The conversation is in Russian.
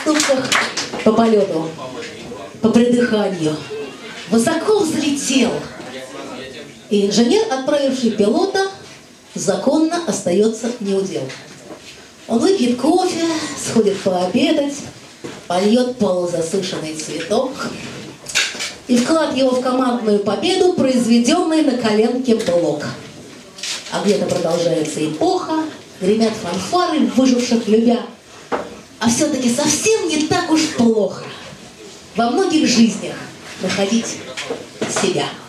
поступках по полету, по придыханию. Высоко взлетел. И инженер, отправивший пилота, законно остается неудел. Он выпьет кофе, сходит пообедать, польет полузасушенный цветок. И вклад его в командную победу, произведенный на коленке блок. А где-то продолжается эпоха, гремят фанфары выживших любя. А все-таки совсем не так уж плохо во многих жизнях находить себя.